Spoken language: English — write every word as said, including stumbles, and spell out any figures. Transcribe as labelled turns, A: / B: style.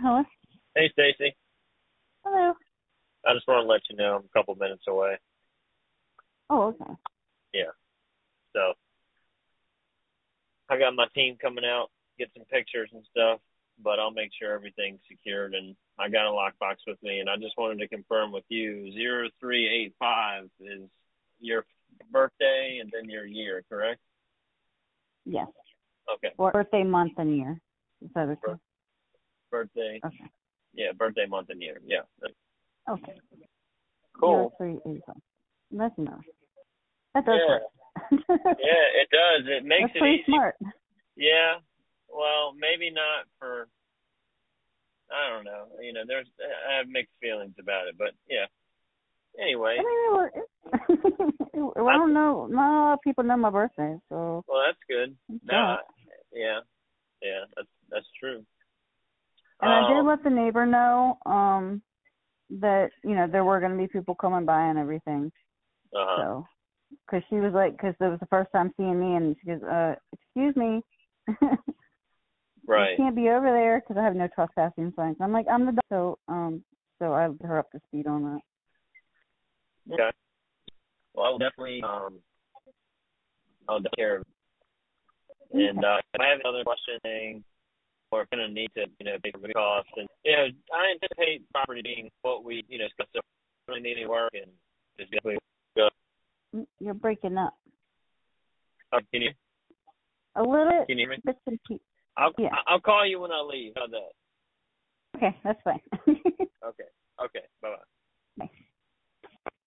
A: Hello?
B: Hey, Stacy.
A: Hello.
B: I just want to let you know I'm a couple minutes away.
A: Oh, okay.
B: Yeah. So I got my team coming out, get some pictures and stuff, but I'll make sure everything's secured. And I got a lockbox with me, and I just wanted to confirm with you, zero three eight five is your birthday and then your year, correct?
A: Yes.
B: Okay.
A: Or birthday, month, and year. Is that okay?
B: Bir- birthday.
A: Okay.
B: Yeah, birthday, month, and year. Yeah.
A: Okay.
B: Cool.
A: Zero three eight five. That's enough. That does
B: Yeah.
A: work.
B: Yeah, it does. It makes
A: That's
B: it
A: pretty
B: easy.
A: smart.
B: Yeah. Well, maybe not for, I don't know. You know, there's, I have mixed feelings about it, but yeah. Anyway.
A: I mean, it works. Well, I don't know. Not a lot of people know my birthday, so.
B: Well, that's good. No,
A: Yeah.
B: I, yeah. Yeah, that's, that's true.
A: And I did
B: Um,
A: let the neighbor know um, that, you know, there were going to be people coming by and everything.
B: uh-huh.
A: So, because she was like, because it was the first time seeing me, and she goes, uh, excuse me.
B: Right.
A: You can't be over there because I have no trespassing signs. I'm like, I'm the dog. So, um, so I put her up to speed on that.
B: Okay. Well, I'll definitely, um, I'll take care of it. And, uh, if I have another question or if I'm going to need to, you know, pay for the cost, and, you know, I anticipate property being what we, you know, discussed, so really need any work and just definitely go.
A: You're breaking up.
B: Uh, can you,
A: A little
B: can you hear me?
A: bits and pieces.
B: I'll,
A: Yeah.
B: I'll call you when I leave. How's that?
A: Okay, that's fine.
B: Okay. Okay. Bye-bye.